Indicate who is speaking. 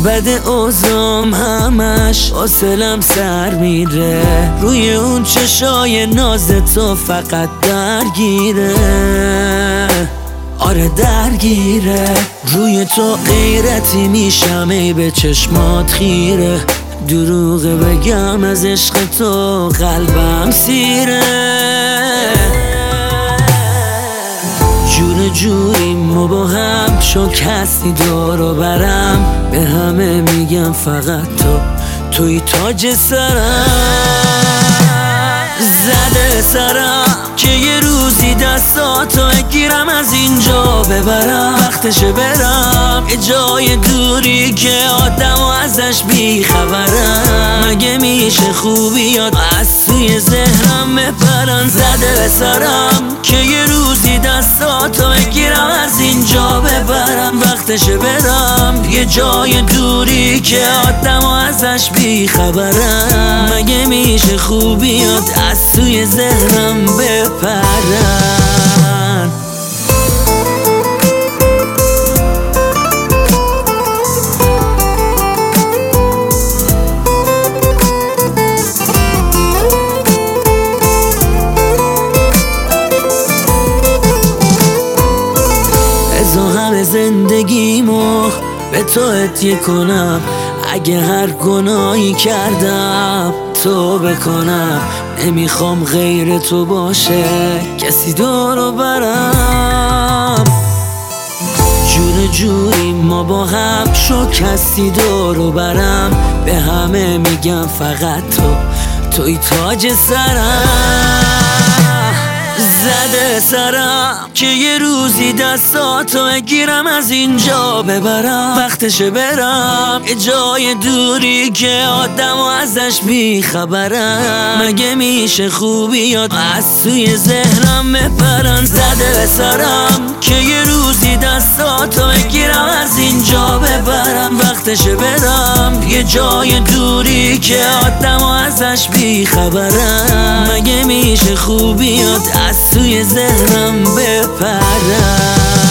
Speaker 1: بد اوزام همش حوصلم سر میره، روی اون چشای ناز تو فقط درگیره. آره درگیره، روی تو غیرتی میشم ای به چشمات خیره. دروغه بگم از عشق تو قلبم سیره. جوریم ما با هم چون کسی دور برم، به همه میگم فقط توی تاج سرم. زده سرم که یه روزی دستاتو گیرم از اینجا ببرم، وقتشه برم یه جای دوری که آدم و ازش بیخبرم. مگه میشه خوبیات از توی ذهنم بپرن؟ زده سرم که یه روزی دستاتو بگیرم از اینجا ببرم، وقتشه برم یه جای دوری که آدم و ازش بیخبرم. مگه میشه خوبیات از توی ذهنم بپرن؟ زندگیمو به تو هدیه کنم، اگه هر گناهی کردم تو بکنم. نمیخوام غیر تو باشه کسی دورو برم. جوری ما با هم شو کسی دورو برم، به همه میگم فقط توی تاج سرم. زده سرم که یه روزی دستاتو بگیرم از اینجا ببرم، وقتشه برم یه جای دوری که آدم و ازش بیخبرم. مگه میشه خوبیات از توی ذهنم بپرن؟ زده سرم که یه روزی دستاتو بگیرم از اینجا ببرم، وقتشه برم یه جای دوری که آدم و ازش بیخبرم. مگه میشه خوبیات از توی ذهنم بپرن؟